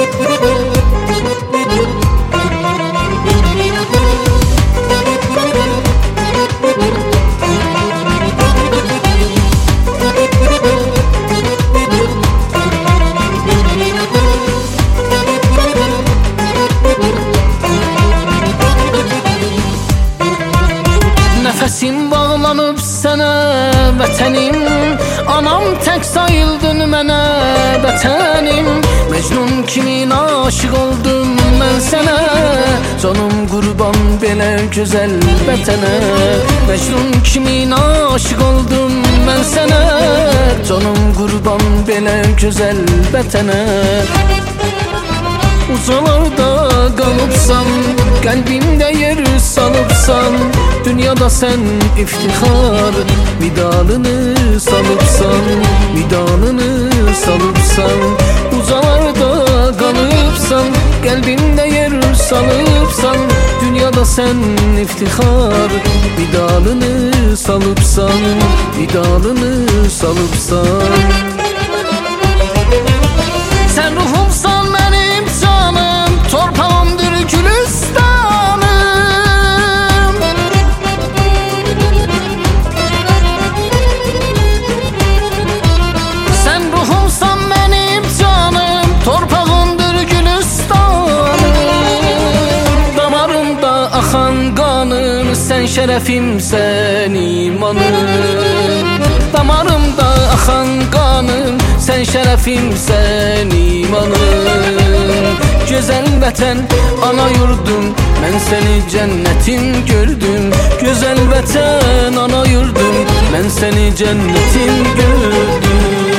Nefesim bağlanıp sənə vətənim, anam tək sayıldın mənə vətənim. Mecnun kimin aşık oldum mən sənə, canım qurban belə gözəl vətənə. Mecnun kimin aşık oldum mən sənə, canım qurban belə gözəl vətənə. Uzalarda qalıbsan, qəlbimdə yer salıbsan, dünyada sən iftixar vidalını salıbsan, vidalını salıbsan. Uzalarda qalıbsan, qəlbimdə yer salıbsan, dünyada sən iftixar vidalını salıbsan, vidalını salıbsan. Sən ruhumsan mənim canım, torpağımdır gülistanım. Sən ruhumsan mənim canım, torpağımdır gülistanım. Damarımda axan qanım, sən şərəfimsən imanım. Damarımda axan qanım, sən şərəfimsən imanım. Gözəl vətən, ana yurdum, mən səni cənnətim gördüm. Gözəl vətən, ana yurdum, mən səni cənnətim gördüm.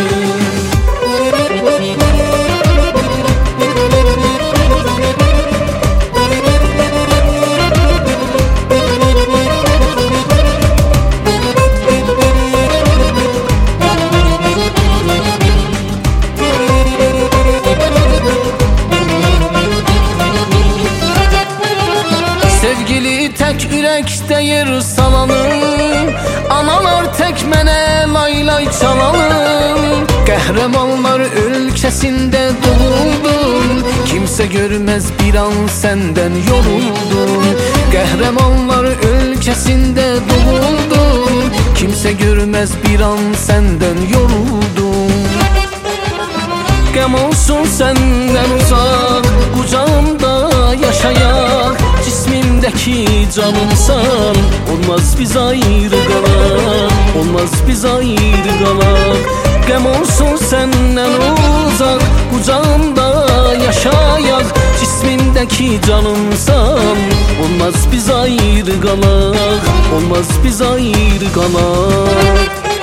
Sevgili tək ürəkdə yer salalım, analar tək mənə lay lay çalalım. Qəhrəmanlar ölkəsində doğuldum, kimsə görməz bir an səndən yoruldum. Qəhrəmanlar ölkəsində doğuldum, kimsə görməz bir an səndən yoruldum. Qəm olsun səndən uzaq, qucağımda yaşayaq. Cismimdəki canımsan, olmaz biz ayrı qalaq, olmaz biz ayrı qalaq. Qəm olsun səndən uzaq, qucağımda yaşayaq. Cismimdəki canımsan, olmaz biz ayrı qalaq, olmaz biz ayrı qalaq.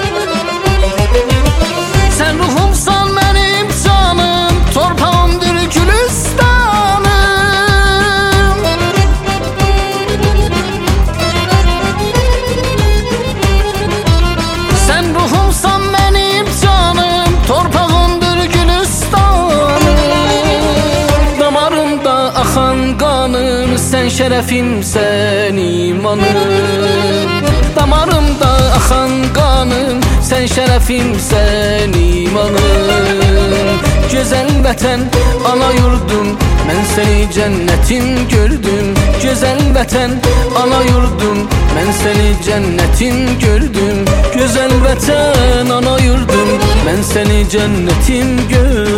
Sən ruhumsan mənim canım, torpağımdır gülistanım. Sən ruhumsan mənim canım, torpağımdır gülistanım. Damarımda axan qanım, sən şərəfimsən imanım. Damarımda axan qanım, sən şərəfimsən imanım. Gözəl vətən, ana yurdum, mən səni cənnətim gördüm. Gözəl vətən, ana yurdum, mən səni cənnətim gördüm. Gözəl vətən, ana yurdum, mən səni cənnətim gördüm.